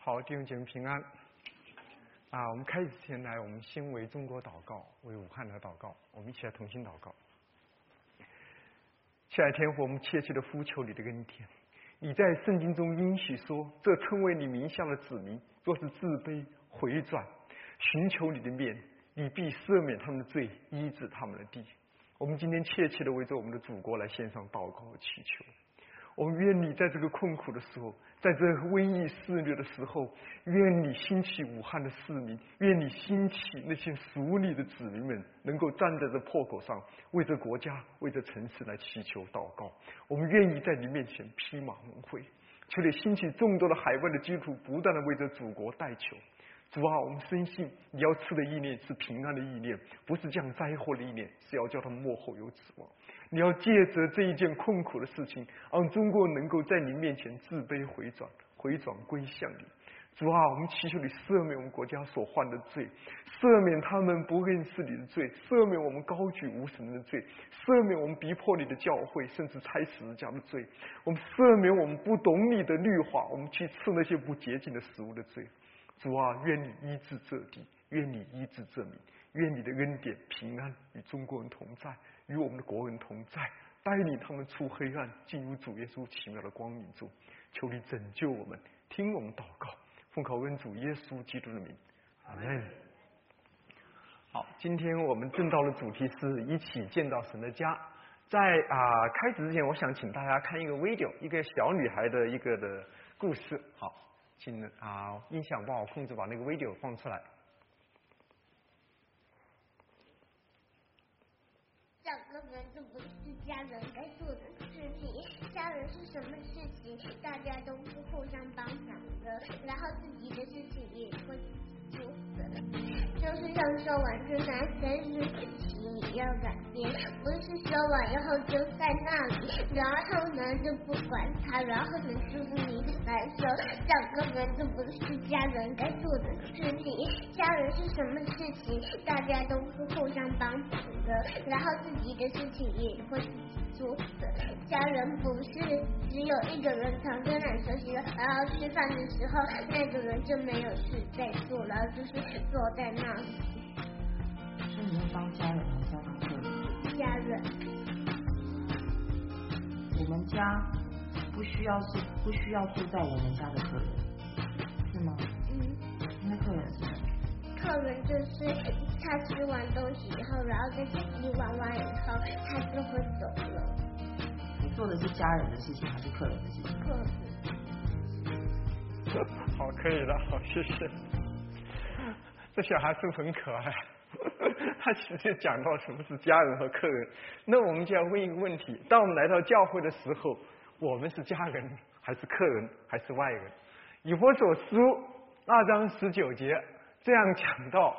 好，弟兄姐妹平安。我们开始之前来，我们先为中国祷告，为武汉来祷告。我们一起来同心祷告。亲爱的天父，我们切切的呼求你的恩典。你在圣经中应许说，这称为你名下的子民，若是自卑回转，寻求你的面，你必赦免他们的罪，医治他们的地。我们今天切切的为着我们的祖国来献上祷告和祈求。我们愿你在这个困苦的时候，在这瘟疫肆虐的时候，愿你兴起武汉的市民，愿你兴起那些属你的子民们，能够站在这破口上，为这国家、为这城市来祈求祷告。我们愿意在你面前披麻蒙灰，求你兴起众多的海外的基督徒，不断的为着祖国代求。主啊，我们深信你要赐的意念是平安的意念，不是降灾祸的意念，是要叫他们幕后有指望。你要借着这一件困苦的事情，让中国能够在你面前自卑回转归向你。主啊，我们祈求你赦免我们国家所犯的罪，赦免他们不认识你的罪，赦免我们高举无神的罪，赦免我们逼迫你的教会，甚至拆十字架的罪。我们赦免我们不懂你的律法，我们去吃那些不洁净的食物的罪。主啊，愿你医治这地，愿你医治这民，愿你的恩典平安与中国人同在，与我们的国人同在，带领他们出黑暗，进入主耶稣奇妙的光明中。求你拯救我们，听我们祷告，奉靠恩主耶稣基督的名，阿门。好，今天我们正道的主题是一起建造神的家。在开始之前，我想请大家看一个 video， 一个小女孩的一个的故事。好，请音响帮我控制，把那个 video 放出来。 这根本就不是家人该做的事情。家人是什么事情，大家都是互相帮忙的，然后自己的事情也会自己做的。就是像说完就那些事情你要改变，不是说完以后就在那里，然后呢就不管他，然后呢就是你来说，这根本就不是家人该做的事情。家人是什么事情，大家都是互相帮忙的，然后自己的事情也会自己做的。家人不是只有一个人躺在那里休息了，然后吃饭的时候那个人就没有事在做，然后就是坐在那里。 是你要当家人还是要当客人？ 家人。 我们家不需要住在我们家的客人，是吗？那客人是什么？ 客人就是他吃完东西以后，然后在家里玩完以后，他就会走了。 你做的是家人的事情还是客人的事情？ 客人。 好，可以了，好，谢谢。这小孩是不是很可爱？他其实讲到什么是家人和客人，那我们就要问一个问题：当我们来到教会的时候，我们是家人还是客人还是外人？以弗所书2章19节这样讲到，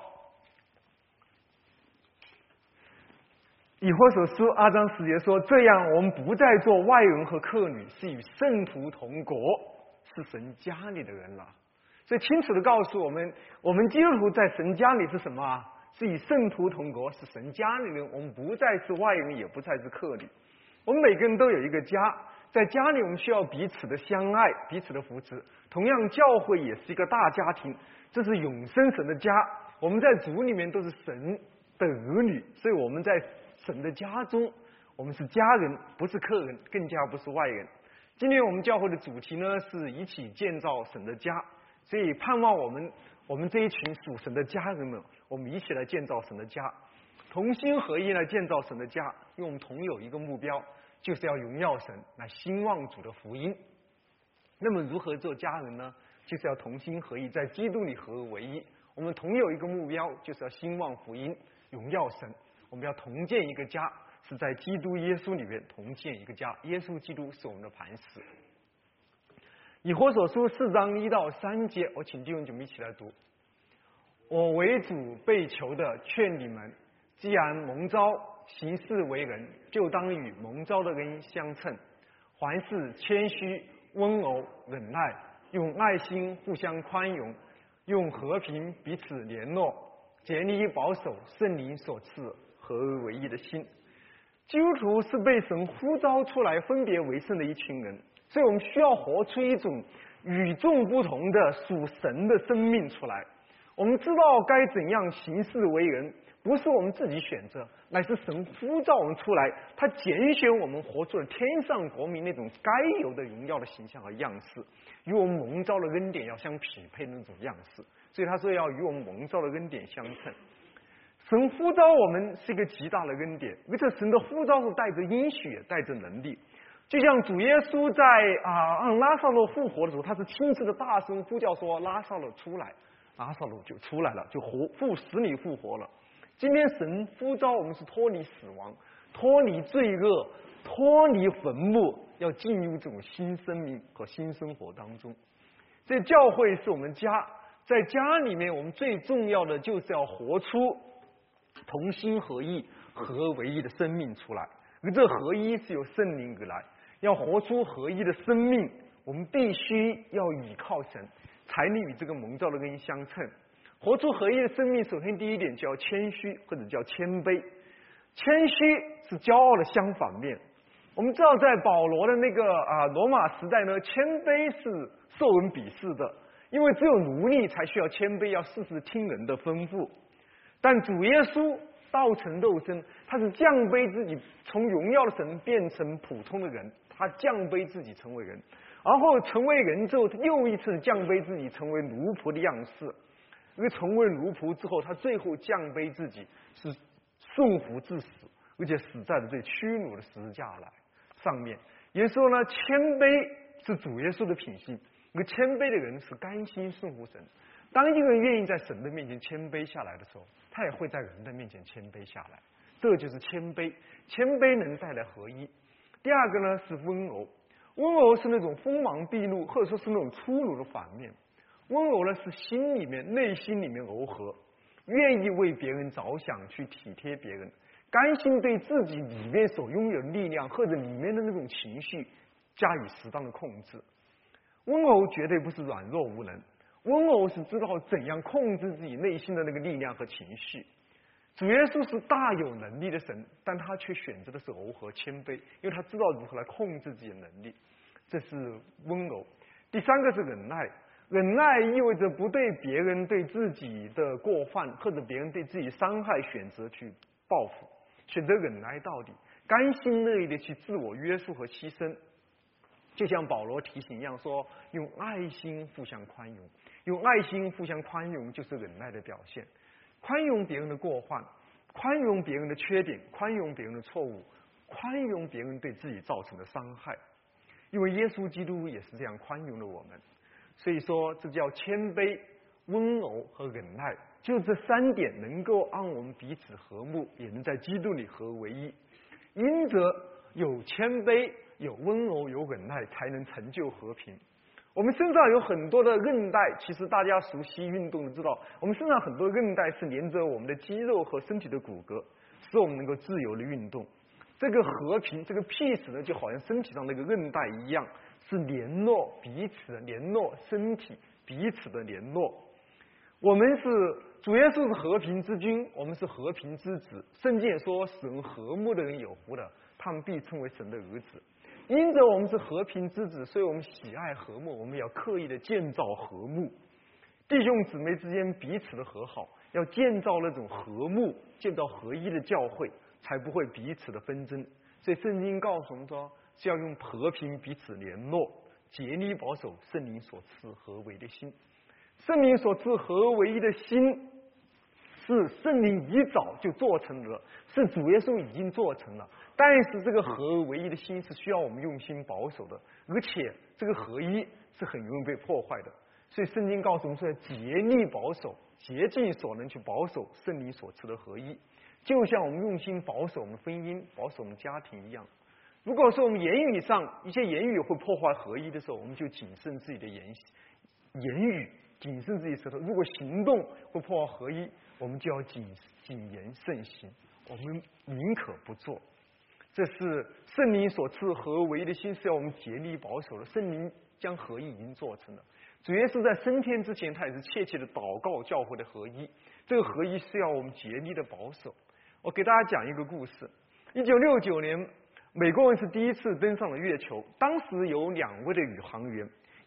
以弗所书2章10节说，这样我们不再做外人和客旅，是与圣徒同国，是神家里的人了。所以清楚的告诉我们，我们基督徒在神家里是什么啊？是与圣徒同国，是神家里的人。我们不再是外人，也不再是客旅。我们每个人都有一个家，在家里我们需要彼此的相爱，彼此的扶持。同样，教会也是一个大家庭，这是永生神的家。我们在主里面都是神的儿女，所以我们在神的家中，我们是家人，不是客人，更加不是外人。今天我们教会的主题呢，是一起建造神的家。所以盼望我们这一群属神的家人们，我们一起来建造神的家，同心合一来建造神的家，因为我们同有一个目标，就是要荣耀神，来兴旺主的福音。那么如何做家人呢？就是要同心合一，在基督里合而为一。我们同有一个目标，就是要兴旺福音，荣耀神。我们要同建一个家，是在基督耶稣里面同建一个家。耶稣基督是我们的磐石。以弗所书4章1到3节，我请弟兄姐妹一起来读。我为主被求的劝你们，既然蒙召行事为人，就当与蒙召的人相称，凡事谦虚、温柔、忍耐，用爱心互相宽容，用和平彼此联络，竭力保守圣灵所赐合而为一的心。基督徒是被神呼召出来分别为圣的一群人，所以我们需要活出一种与众不同的属神的生命出来。我们知道该怎样行事为人，不是我们自己选择，乃是神呼召我们出来，他拣选我们活出了天上国民那种该有的荣耀的形象和样式，与我们蒙召的恩典要相匹配的那种样式。所以他说要与我们蒙召的恩典相称。神呼召我们是一个极大的恩典，而且神的呼召是带着应许，也带着能力。就像主耶稣在让拉撒路复活的时候，他是亲自的大声呼叫说：“拉撒路出来！”拉撒路就出来了，就死里复活了。今天神呼召我们是脱离死亡，脱离罪恶，脱离坟墓，要进入这种新生命和新生活当中。这教会是我们家，在家里面我们最重要的就是要活出同心合意、合为一的生命出来。而这合一是由圣灵而来，要活出合一的生命，我们必须要倚靠神，才能与这个蒙召的恩相称。活出合一的生命，首先第一点叫谦虚，或者叫谦卑。谦虚是骄傲的相反面。我们知道，在保罗的那个罗马时代呢，谦卑是受人鄙视的，因为只有奴隶才需要谦卑，要事事听人的吩咐。但主耶稣道成肉身，他是降卑自己，从荣耀的神变成普通的人，他降卑自己成为人，然后成为人之后，又一次降卑自己成为奴仆的样式。而成为奴仆之后，他最后降卑自己，是顺服至死，而且死在了最屈辱的十字架上面。也说呢，谦卑是主耶稣的品性，而谦卑的人是甘心顺服神。当一个人愿意在神的面前谦卑下来的时候，他也会在人的面前谦卑下来。这就是谦卑，谦卑能带来合一。第二个呢是温柔，温柔是那种锋芒毕露，或者说是那种粗鲁的反面。温柔呢是心里面、内心里面柔和，愿意为别人着想，去体贴别人，甘心对自己里面所拥有的力量或者里面的那种情绪加以适当的控制。温柔绝对不是软弱无能，温柔是知道怎样控制自己内心的那个力量和情绪。主耶稣是大有能力的神，但他却选择的是柔和谦卑，因为他知道如何来控制自己的能力，这是温柔。第三个是忍耐，忍耐意味着不对别人对自己的过犯或者别人对自己伤害选择去报复，选择忍耐到底，甘心乐意的去自我约束和牺牲。就像保罗提醒一样说，用爱心互相宽容，用爱心互相宽容就是忍耐的表现。宽容别人的过患，宽容别人的缺点，宽容别人的错误，宽容别人对自己造成的伤害。因为耶稣基督也是这样宽容了我们。所以说这叫谦卑、温柔和忍耐，就这三点能够让我们彼此和睦，也能在基督里合为一。因着有谦卑、有温柔、有忍耐，才能成就和平。我们身上有很多的韧带，其实大家熟悉运动的知道，我们身上很多韧带是连着我们的肌肉和身体的骨骼，使我们能够自由的运动。这个和平，这个 peace 呢，就好像身体上那个韧带一样，是联络彼此，联络身体彼此的联络。我们是主耶稣是和平之君，我们是和平之子。圣经也说，使人和睦的人有福了，他们必称为神的儿子。因着我们是和平之子，所以我们喜爱和睦，我们要刻意的建造和睦，弟兄姊妹之间彼此的和好，要建造那种和睦，建造合一的教会，才不会彼此的纷争。所以圣经告诉我们说，是要用和平彼此联络，竭力保守圣灵所赐合为的心。圣灵所赐合为一的心，是圣灵一早就做成了，是主耶稣已经做成了。但是这个合而为一的心是需要我们用心保守的，而且这个合一是很容易被破坏的。所以圣经告诉我们说，竭力保守，竭尽所能去保守圣灵所赐的合一，就像我们用心保守我们婚姻、保守我们家庭一样。如果说我们言语上一些言语会破坏合一的时候，我们就谨慎自己的言语，谨慎自己舌头。如果行动会破坏合一，我们就要谨言慎行，我们宁可不做。这是圣灵所赐合为一的心，是要我们竭力保守的。圣灵将合一已经做成了。主耶稣在升天之前，他也是切切的祷告教会的合一。这个合一是要我们竭力的保守。我给大家讲一个故事。1969年，美国人是第一次登上了月球，当时有2位的宇航员，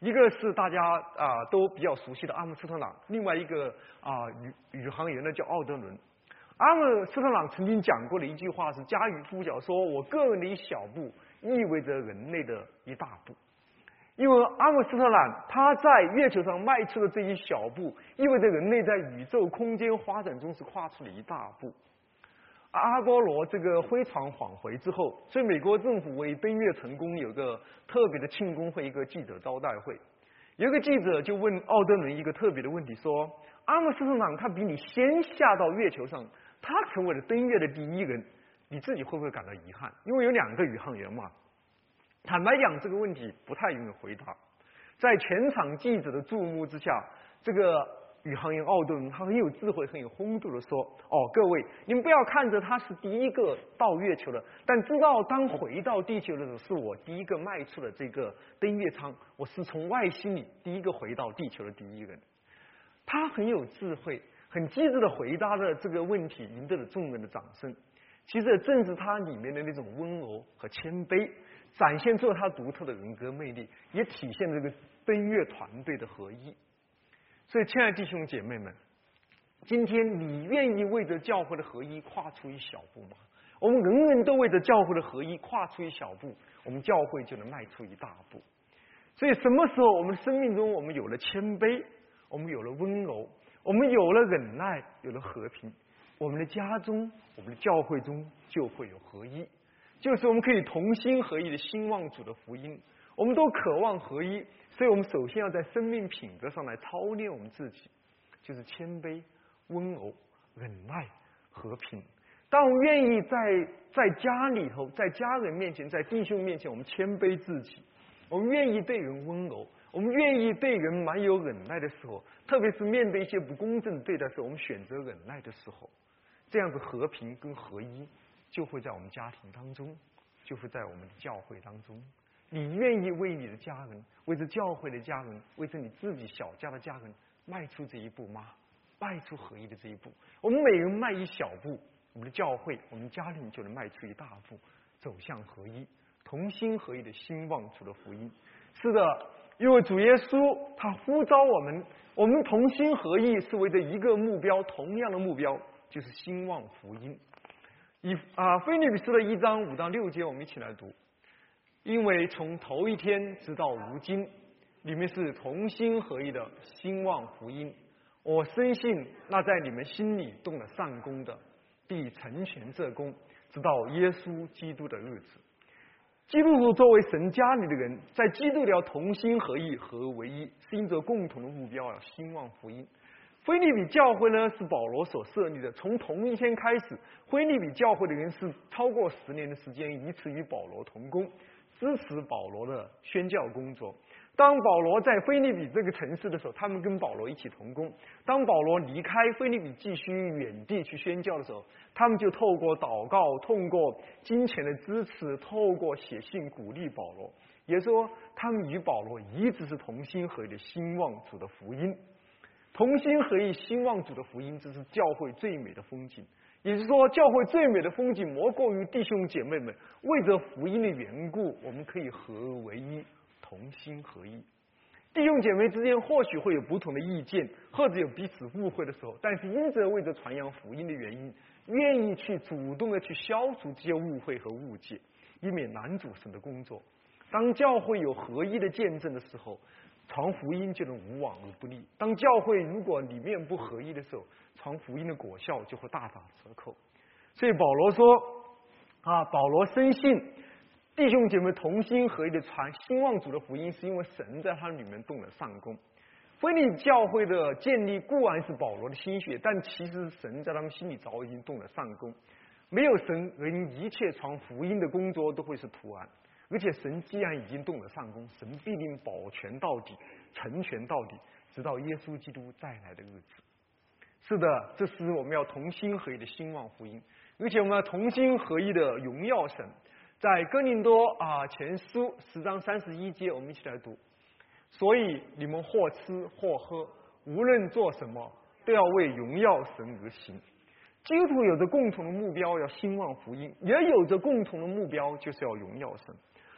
一个是大家都比较熟悉的阿姆斯特朗，另外一个宇航员呢叫奥德伦。阿姆斯特朗曾经讲过的一句话是家喻户晓，说我个人的一小步意味着人类的一大步。因为阿姆斯特朗他在月球上迈出的这一小步，意味着人类在宇宙空间发展中是跨出了一大步。阿波罗这个飞船返回之后，所以美国政府为登月成功有个特别的庆功会，一个记者招待会。有一个记者就问奥德伦一个特别的问题，说阿姆斯特朗他比你先下到月球上，他成为了登月的第一人，你自己会不会感到遗憾？因为有2个宇航员嘛。坦白讲，这个问题不太容易回答。在全场记者的注目之下，这个宇航员奥德伦他很有智慧、很有风度的说：“各位，你们不要看着他是第一个到月球的，但知道当回到地球的时候，是我第一个迈出了这个登月舱，我是从外星里第一个回到地球的第一人。”他很有智慧、很机智的回答了这个问题，赢得了众人的掌声。其实正是他里面的那种温柔和谦卑，展现出了他独特的人格魅力，也体现了这个登月团队的合一。所以，亲爱的弟兄姐妹们，今天你愿意为着教会的合一跨出一小步吗？我们人人都为着教会的合一跨出一小步，我们教会就能迈出一大步。所以，什么时候我们生命中我们有了谦卑，我们有了温柔，我们有了忍耐，有了和平，我们的家中、我们的教会中就会有合一，就是我们可以同心合意的兴旺主的福音。我们都渴望合一，所以我们首先要在生命品格上来操练我们自己，就是谦卑、温柔、忍耐、和平。当我们愿意在家里头，在家人面前，在弟兄面前，我们谦卑自己，我们愿意对人温柔，我们愿意对人蛮有忍耐的时候，特别是面对一些不公正的对待的时候，我们选择忍耐的时候，这样子和平跟合一就会在我们家庭当中，就会在我们的教会当中。你愿意为你的家人，为着教会的家人，为着你自己小家的家人迈出这一步吗？迈出合一的这一步。我们每人迈一小步，我们的教会、我们家庭就能迈出一大步，走向合一，同心合一的兴旺主的福音。是的，因为主耶稣他呼召我们，我们同心合意是为着一个目标，同样的目标就是兴旺福音。腓立比书的1章5到6节，我们一起来读。因为从头一天直到如今，你们是同心合意的兴旺福音。我深信那在你们心里动了善功的，必成全这功，直到耶稣基督的日子。基督徒作为神家里的人，在基督里要同心合意，合而为一，是因着共同的目标要兴旺福音。腓立比教会呢是保罗所设立的，从同一天开始，腓立比教会的人是超过10年的时间，以此与保罗同工，支持保罗的宣教工作。当保罗在腓立比这个城市的时候，他们跟保罗一起同工；当保罗离开腓立比继续远地去宣教的时候，他们就透过祷告，透过金钱的支持，透过写信鼓励保罗。也说他们与保罗一直是同心合意的兴旺主的福音。同心合意兴旺主的福音，这是教会最美的风景。也就是说，教会最美的风景莫过于弟兄姐妹们为着福音的缘故，我们可以合而为一，同心合意。弟兄姐妹之间或许会有不同的意见，或者有彼此误会的时候，但是因着为着传扬福音的原因，愿意去主动的去消除这些误会和误解，以免拦阻神的工作。当教会有合一的见证的时候，传福音就能无往而不利。当教会如果里面不合一的时候，传福音的果效就会大打折扣。所以保罗说保罗深信弟兄姐妹同心合意的传兴旺主的福音，是因为神在他里面动了善功。腓立比教会的建立固然是保罗的心血，但其实神在他们心里早已经动了善功。没有神，人一切传福音的工作都会是徒然。而且神既然已经动了善功，神必定保全到底，成全到底，直到耶稣基督再来的日子。是的，这是我们要同心合意的兴旺福音，而且我们要同心合意的荣耀神。在哥林多前书10章31节，我们一起来读。所以你们或吃或喝，无论做什么，都要为荣耀神而行。基督徒有着共同的目标，要兴旺福音，也有着共同的目标，就是要荣耀神。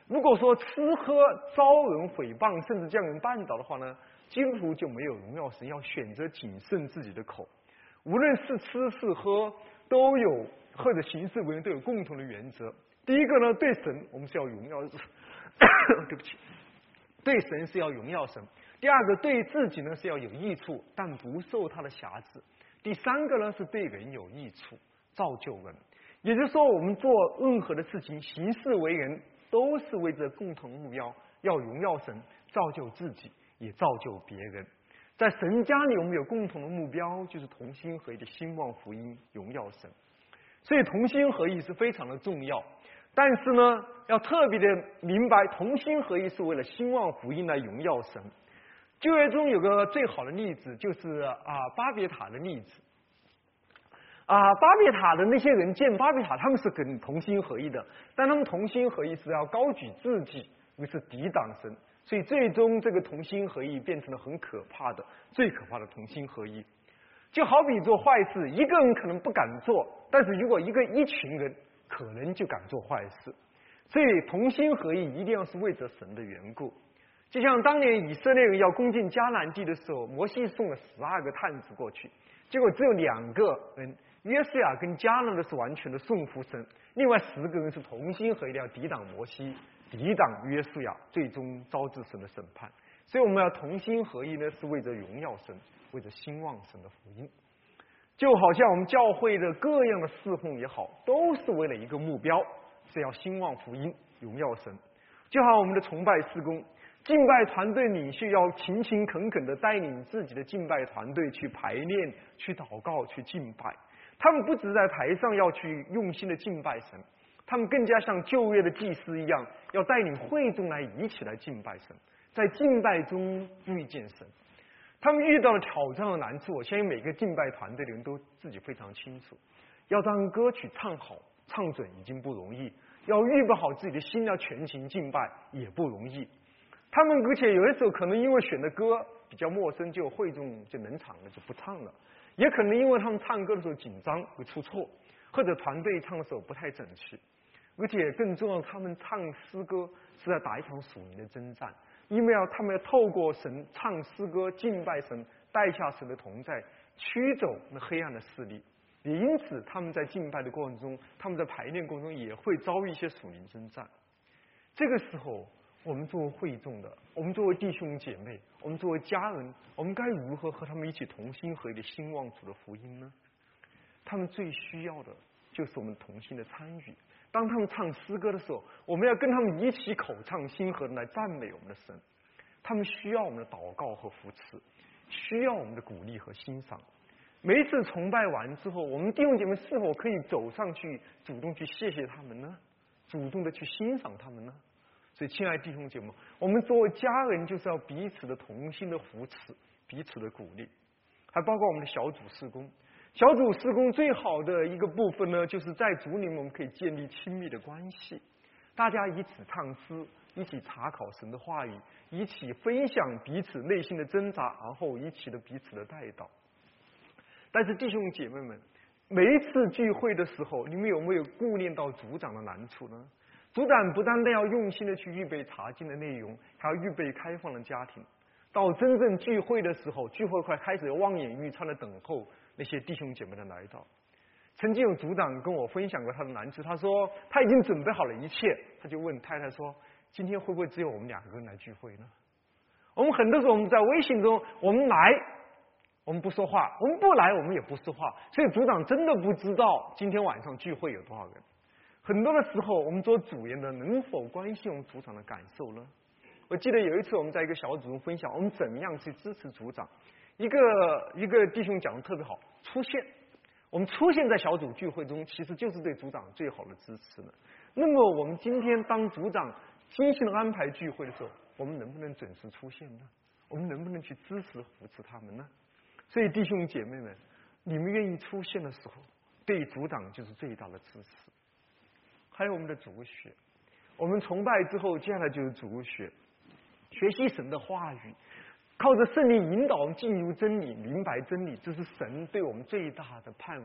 如果说吃喝招人诽谤，甚至将人绊倒的话呢，基督徒就没有荣耀神，要选择谨慎自己的口。无论是吃是喝，都有或者行事为人都有共同的原则。第一个呢，对神我们是要荣耀对不起，对神是要荣耀神。第二个，对自己呢是要有益处，但不受他的辖制。第三个呢，是对人有益处，造就人。也就是说，我们做任何的事情，行事为人，都是为着共同目标，要荣耀神，造就自己，也造就别人。在神家里，我们有共同的目标，就是同心合一的兴旺福音，荣耀神。所以同心合一是非常的重要。但是呢，要特别的明白，同心合一是为了兴旺福音来荣耀神。旧约中有个最好的例子，就是巴别塔的例子。巴别塔的那些人建巴别塔，他们是跟同心合一的，但他们同心合一是要高举自己，于是抵挡神。所以最终这个同心合一变成了很可怕的、最可怕的同心合一。就好比做坏事，一个人可能不敢做，但是如果一群人可能就敢做坏事。所以同心合一一定要是为着神的缘故。就像当年以色列人要攻进迦南地的时候，摩西送了12个探子过去，结果只有2个人，约书亚跟迦勒的是完全的顺服神，另外10个人是同心合一要抵挡摩西，抵挡约书亚，最终招致神的审判。所以我们要同心合一呢，是为着荣耀神，为着兴旺神的福音。就好像我们教会的各样的侍奉也好，都是为了一个目标，是要兴旺福音，荣耀神。就好像我们的崇拜事工，敬拜团队领袖要勤勤恳恳地带领自己的敬拜团队去排练、去祷告、去敬拜。他们不只在台上要去用心的敬拜神，他们更加像旧约的祭司一样，要带领会众来一起来敬拜神，在敬拜中遇见神。他们遇到了挑战和难处，我相信每个敬拜团队的人都自己非常清楚。要将歌曲唱好、唱准已经不容易，要预备好自己的心，要全情敬拜也不容易。他们而且有的时候可能因为选的歌比较陌生，就会众就冷场了，就不唱了；也可能因为他们唱歌的时候紧张会出错，或者团队唱的时候不太整齐。而且更重要，他们唱诗歌是在打一场属灵的征战，因为他们要透过神唱诗歌敬拜神，带下神的同在，驱走那黑暗的势力。也因此他们在敬拜的过程中，他们在排练过程中也会遭遇一些属灵征战。这个时候我们作为会众的，我们作为弟兄姐妹，我们作为家人，我们该如何和他们一起同心合意的兴旺主的福音呢？他们最需要的就是我们同心的参与。当他们唱诗歌的时候，我们要跟他们一起口唱心和的来赞美我们的神。他们需要我们的祷告和扶持，需要我们的鼓励和欣赏。每一次崇拜完之后，我们弟兄姐妹是否可以走上去主动去谢谢他们呢？主动的去欣赏他们呢？所以亲爱的弟兄姐妹，我们作为家人就是要彼此的同心的扶持，彼此的鼓励。还包括我们的小组事工。小组事工最好的一个部分呢，就是在主里面我们可以建立亲密的关系，大家一起唱诗，一起查考神的话语，一起分享彼此内心的挣扎，然后一起的彼此的带祷。但是弟兄姐妹们，每一次聚会的时候，你们有没有顾念到组长的难处呢？组长不单单要用心的去预备查经的内容，还要预备开放的家庭。到真正聚会的时候，聚会快开始，望眼欲穿的等候那些弟兄姐妹的来到。曾经有组长跟我分享过他的难处，他说他已经准备好了一切，他就问太太说，今天会不会只有我们2个人来聚会呢？我们很多时候我们在微信中，我们来我们不说话，我们不来我们也不说话，所以组长真的不知道今天晚上聚会有多少人。很多的时候我们做组员的能否关心我们组长的感受呢？我记得有一次我们在一个小组中分享我们怎么样去支持组长，一个弟兄讲的特别好，出现，我们出现在小组聚会中其实就是对组长最好的支持了。那么我们今天当组长精心的安排聚会的时候，我们能不能准时出现呢？我们能不能去支持扶持他们呢？所以弟兄姐妹们，你们愿意出现的时候，对组长就是最大的支持。还有我们的主学，我们崇拜之后接下来就是主学，学习神的话语，靠着圣灵引导我们进入真理，明白真理，这是神对我们最大的盼望，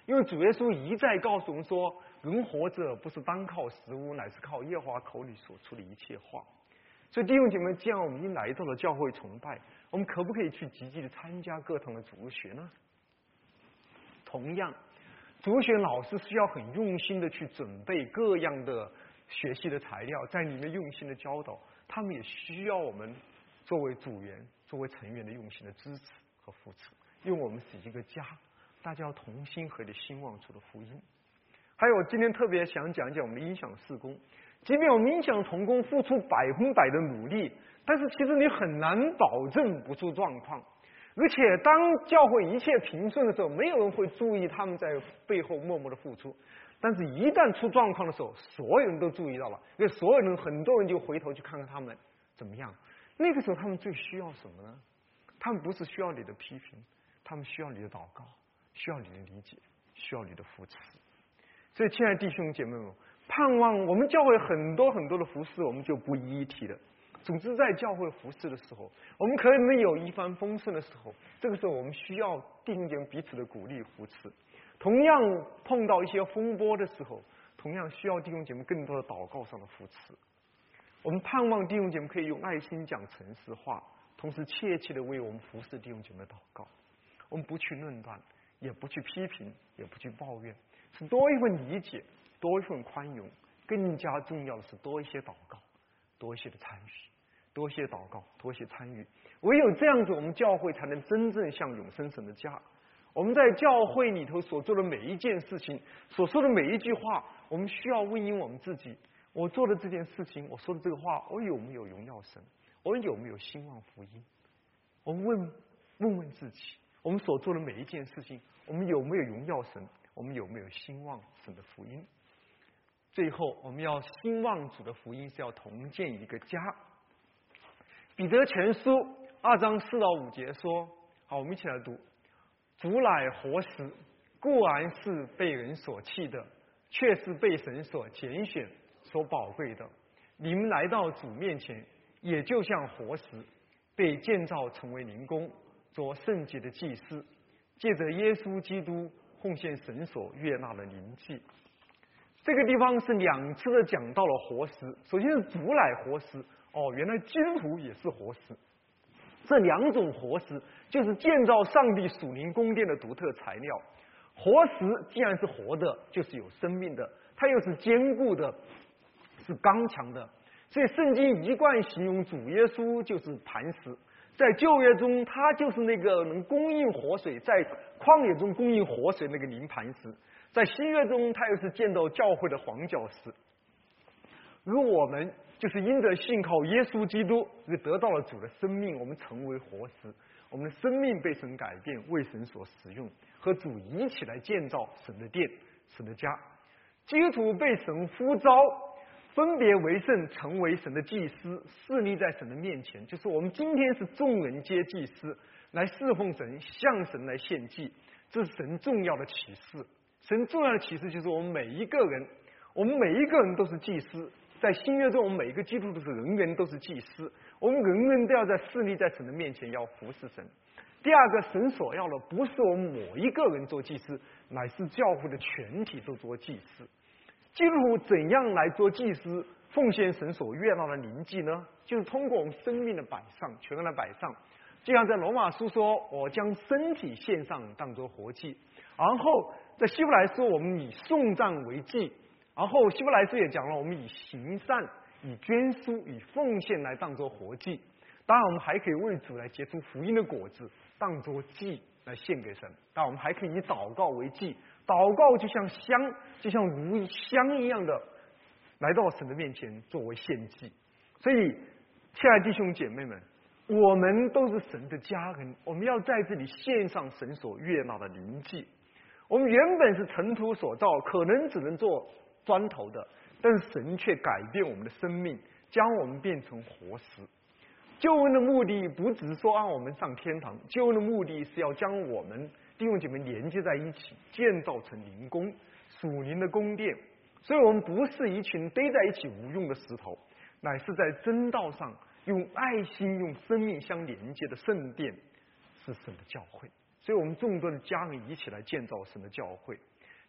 因为主耶稣一再告诉我们说，人活着不是单靠食物，乃是靠耶和华口里所出的一切话。所以弟兄姐妹，既然我们已经来到了教会崇拜，我们可不可以去积极的参加各堂的主日学呢？同样，主日学老师需要很用心的去准备各样的学习的材料，在里面用心的教导，他们也需要我们作为组员、作为成员的用心的支持和扶持，因为我们是一个家，大家要同心合力兴旺主的福音。还有，今天特别想讲一讲我们的音响事工。即便我们音响同工付出100%的努力，但是其实你很难保证不出状况。而且当教会一切平顺的时候，没有人会注意他们在背后默默的付出。但是一旦出状况的时候，所有人都注意到了，因为所有人很多人就回头去看看他们怎么样。那个时候他们最需要什么呢？他们不是需要你的批评，他们需要你的祷告，需要你的理解，需要你的扶持。所以亲爱的弟兄姐妹们，盼望我们教会很多的服事我们就不一一提了。总之在教会服事的时候，我们可能有一帆风顺的时候，这个时候我们需要弟兄姐妹彼此的鼓励扶持。同样碰到一些风波的时候，同样需要弟兄姐妹更多的祷告上的扶持。我们盼望弟兄姐妹可以用爱心讲诚实话，同时切切的为我们服侍弟兄姐妹祷告。我们不去论断，也不去批评，也不去抱怨，是多一份理解，多一份宽容，更加重要的是多一些祷告，多一些的参与，多一些祷告，多一些参与。唯有这样子，我们教会才能真正像永生神的家。我们在教会里头所做的每一件事情，所说的每一句话，我们需要问因我们自己：我做的这件事情，我说的这个话，我有没有荣耀神？我有没有兴旺福音？我们问自己，我们所做的每一件事情，我们有没有荣耀神？我们有没有兴旺神的福音？最后，我们要兴旺主的福音，是要同建一个家。彼得前书2章4到5节说：好，我们一起来读。主乃活石，固然是被人所弃的，却是被神所拣选、所宝贵的。你们来到主面前，也就像活石，被建造成为灵宫，做圣洁的祭司，借着耶稣基督奉献神所悦纳的灵祭。这个地方是2次的讲到了活石。首先是主乃活石，原来基督徒也是活石。这2种活石就是建造上帝属灵宫殿的独特材料。活石既然是活的，就是有生命的，它又是坚固的，是刚强的。所以圣经一贯形容主耶稣就是磐石。在旧约中，他就是那个能供应活水，在旷野中供应活水那个灵磐石。在新约中，他又是建造教会的黄角石。而我们就是因着信靠耶稣基督，得到了主的生命，我们成为活石，我们的生命被神改变，为神所使用，和主一起来建造神的殿、神的家。基督徒被神呼召，分别为圣，成为神的祭司，侍立在神的面前。就是我们今天是众人皆祭司，来侍奉神，向神来献祭。这是神重要的启示。神重要的启示就是我们每一个人都是祭司。在新约中，我们每一个基督徒是人人都是祭司，我们人人都要在侍立在神的面前，要服侍神。第二个，神所要的不是我们某一个人做祭司，乃是教会的全体都做祭司。基督徒怎样来做祭司，奉献神所悦纳的灵祭呢？就是通过我们生命的摆上，全然的摆上。就像在罗马书说：“我将身体献上，当作活祭。”然后在希伯来书，我们以颂赞为祭。然后希伯来书也讲了，我们以行善、以捐书、以奉献来当作活祭。当然，我们还可以为主来结出福音的果子，当作祭来献给神。当然，我们还可以以祷告为祭，祷告就像香，就像如香一样的来到神的面前作为献祭。所以，亲爱的弟兄姐妹们，我们都是神的家人，我们要在这里献上神所悦纳的灵祭。我们原本是尘土所造，可能只能做砖头的，但是神却改变我们的生命，将我们变成活石。救恩的目的不只是说让我们上天堂，救恩的目的是要将我们弟兄姐妹连接在一起，建造成灵宫，属灵的宫殿。所以我们不是一群堆在一起无用的石头，乃是在真道上用爱心、用生命相连接的圣殿，是神的教会。所以我们众多的家人一起来建造神的教会。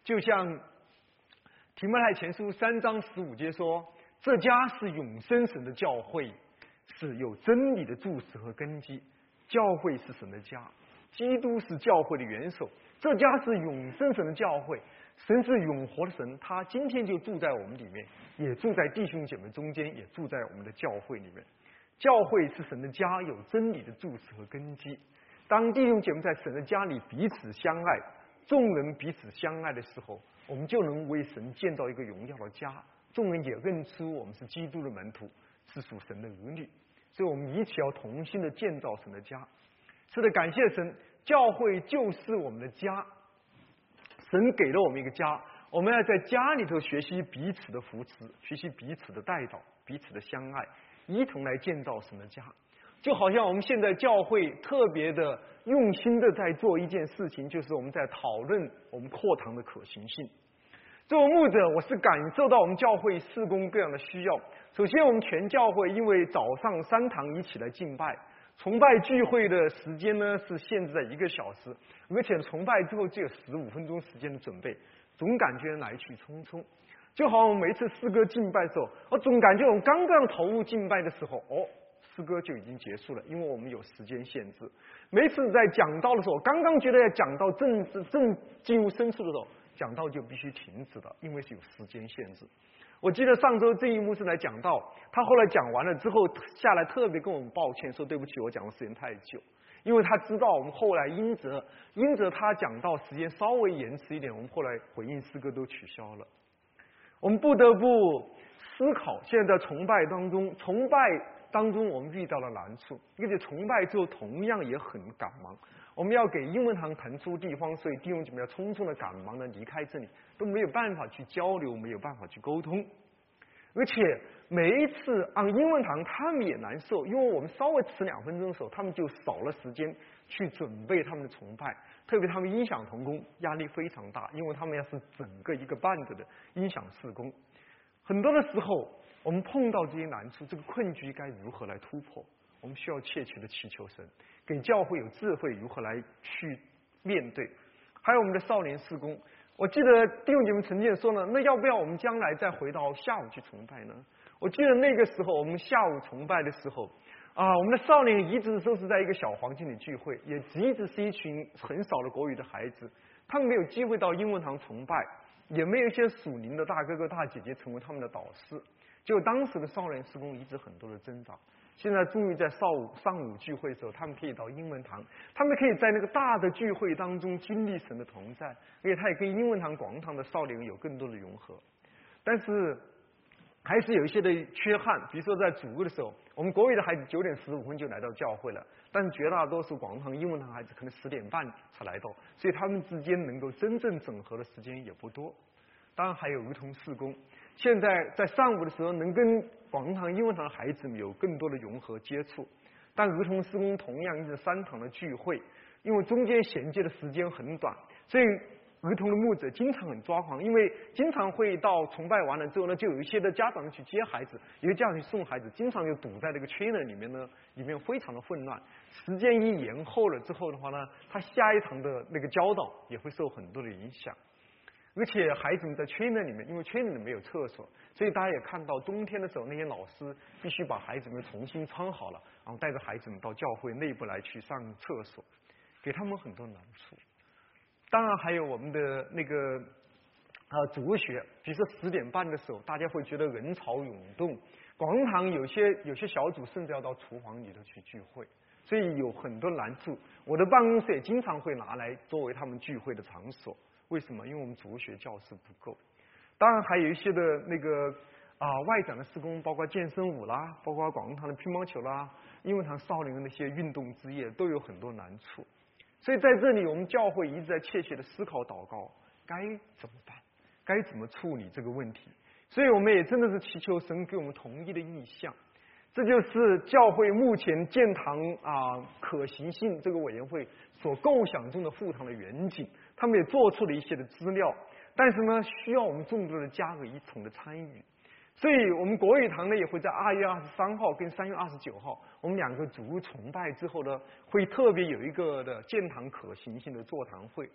就像提摩太前书3章15节说，这家是永生神的教会，是有真理的柱石和根基。教会是神的家，基督是教会的元首，这家是永生神的教会。神是永活的神，他今天就住在我们里面，也住在弟兄姐妹中间，也住在我们的教会里面。教会是神的家，有真理的柱石和根基。当弟兄姐妹在神的家里彼此相爱，众人彼此相爱的时候，我们就能为神建造一个荣耀的家，众人也认出我们是基督的门徒，是属神的儿女。所以我们一起要同心的建造神的家。是的，感谢神，教会就是我们的家，神给了我们一个家，我们要在家里头学习彼此的扶持，学习彼此的带导，彼此的相爱，一同来建造神的家。就好像我们现在教会特别的用心的在做一件事情，就是我们在讨论我们扩堂的可行性。作为牧者，我是感受到我们教会事工各样的需要。首先，我们全教会因为早上3堂一起来敬拜，崇拜聚会的时间呢是限制在1个小时，而且崇拜之后只有15分钟时间的准备，总感觉来去匆匆。就好像我们每一次诗歌敬拜的时候，我总感觉我们刚刚投入敬拜的时候，诗歌就已经结束了，因为我们有时间限制。每次在讲道的时候，刚刚觉得要讲到正进入深处的时候，讲道就必须停止了，因为是有时间限制。我记得上周这一幕是来讲道，他后来讲完了之后下来特别跟我们抱歉说对不起，我讲的时间太久，因为他知道我们后来因着他讲道时间稍微延迟一点，我们后来回应诗歌都取消了。我们不得不思考，现在在崇拜当中我们遇到了难处，而且崇拜之后同样也很赶忙。我们要给英文堂腾出地方，所以弟兄姐妹要匆匆的赶忙的离开这里，都没有办法去交流，没有办法去沟通。而且每一次按英文堂他们也难受，因为我们稍微迟2分钟的时候，他们就少了时间去准备他们的崇拜，特别他们音响同工压力非常大，因为他们要是整个一个半的音响事工。很多的时候我们碰到这些难处，这个困局该如何来突破？我们需要切切的祈求神，给教会有智慧如何来去面对。还有我们的少年事工，我记得弟兄姐妹曾经说呢，那要不要我们将来再回到下午去崇拜呢？我记得那个时候我们下午崇拜的时候我们的少年一直都是在一个小环境里聚会，也一直是一群很少的国语的孩子，他们没有机会到英文堂崇拜，也没有一些属灵的大哥哥大姐姐成为他们的导师，就当时的少年事工一直很多的增长。现在终于在上午聚会的时候，他们可以到英文堂，他们可以在那个大的聚会当中经历神的同在，而且他也跟英文堂广堂的少年有更多的融合。但是还是有一些的缺憾，比如说在主日的时候，我们国语的孩子9点15分就来到教会了，但是绝大多数广堂英文堂孩子可能10点半才来到，所以他们之间能够真正整合的时间也不多。当然还有儿童事工，现在在上午的时候能跟广堂英文堂的孩子们有更多的融合接触，但儿童事工同样是3堂的聚会，因为中间衔接的时间很短，所以儿童的牧者经常很抓狂，因为经常会到崇拜完了之后呢，就有一些的家长去接孩子，有些家长去送孩子，经常就堵在这个trailer里面呢，里面非常的混乱。时间一延后了之后的话呢，他下一堂的那个教导也会受很多的影响。而且孩子们在trailer里面，因为trailer里没有厕所，所以大家也看到冬天的时候，那些老师必须把孩子们重新穿好了，然后带着孩子们到教会内部来去上厕所，给他们很多难处。当然还有我们的那个主日学，比如说10点半的时候，大家会觉得人潮涌动，广堂有些小组甚至要到厨房里头去聚会，所以有很多难处。我的办公室也经常会拿来作为他们聚会的场所。为什么？因为我们主日学教室不够。当然还有一些的那个外展的事工，包括健身舞啦，包括广堂的乒乓球啦，英文堂少年的那些运动之夜，都有很多难处。所以在这里，我们教会一直在切切的思考祷告，该怎么办？该怎么处理这个问题？所以我们也真的是祈求神给我们统一的意向。这就是教会目前建堂可行性这个委员会所构想中的复堂的远景，他们也做出了一些的资料，但是呢，需要我们众多的加入一同的参与。所以我们国语堂呢也会在2月23号跟3月29号，我们2个主日崇拜之后呢，会特别有一个的建堂可行性的座谈会。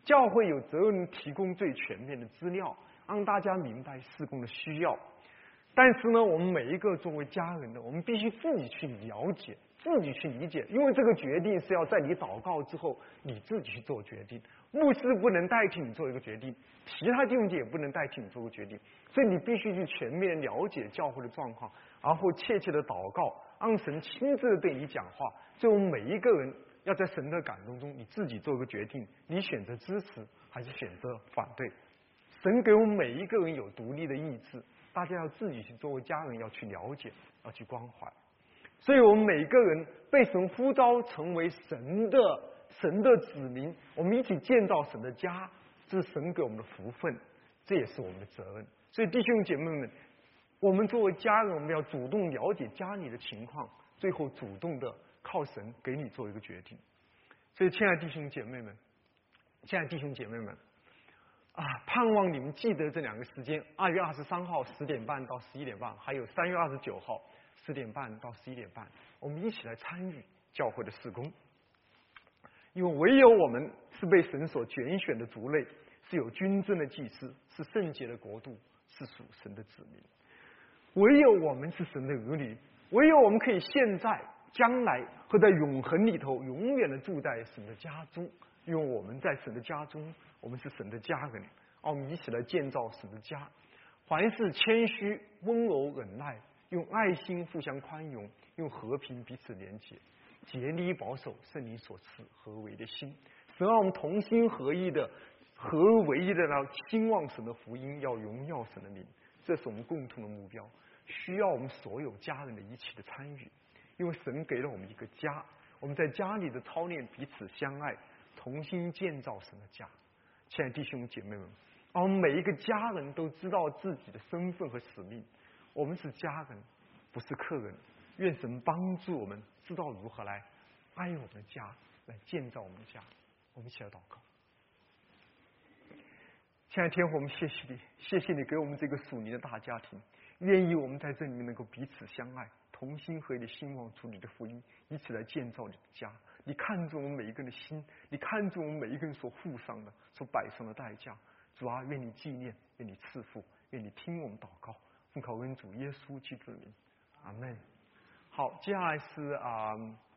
教会有责任提供最全面的资料，让大家明白事工的需要。但是呢，我们每一个作为家人的，我们必须自己去了解，自己去理解，因为这个决定是要在你祷告之后你自己去做决定，牧师不能代替你做一个决定，其他弟兄姐也不能代替你做个决定，所以你必须去全面了解教会的状况，然后切切的祷告，让神亲自的对你讲话。所以我们每一个人要在神的感动中，你自己做一个决定，你选择支持还是选择反对。神给我们每一个人有独立的意志，大家要自己去作为家人要去了解，要去关怀。所以我们每个人被神呼召成为神的子民，我们一起建造神的家，这是神给我们的福分，这也是我们的责任。所以弟兄姐妹们，我们作为家人，我们要主动了解家里的情况，最后主动的靠神给你做一个决定。所以亲爱的弟兄姐妹们，盼望你们记得这2个时间：2月23号10点半到11点半，还有3月29号10点半到11点半，我们一起来参与教会的事工。因为唯有我们是被神所拣选的族类，是有君尊的祭司，是圣洁的国度，是属神的子民。唯有我们是神的儿女，唯有我们可以现在、将来和在永恒里头永远的住在神的家中。因为我们在神的家中，我们是神的家人，我们一起来建造神的家。凡事谦虚、温柔、忍耐，用爱心互相宽容，用和平彼此连结，竭力保守圣灵所赐合为的心。神让我们同心合一的、合而为一的来兴旺神的福音，要荣耀神的名。这是我们共同的目标，需要我们所有家人的一起的参与。因为神给了我们一个家，我们在家里的操练彼此相爱，同心建造神的家。亲爱的弟兄姐妹们，我们每一个家人都知道自己的身份和使命，我们是家人，不是客人。愿神帮助我们知道如何来爱我们的家，来建造我们的家。我们一起来祷告。亲爱的天父，我们谢谢你，谢谢你给我们这个属灵的大家庭，愿意我们在这里面能够彼此相爱，同心合意的兴旺出你的福音，一起来建造你的家。你看重我们每一个人的心，你看重我们每一个人所付上的、所摆上的代价。主啊，愿你纪念，愿你赐福，愿你听我们祷告，奉靠恩主耶稣基督的名，阿门。好，接下来是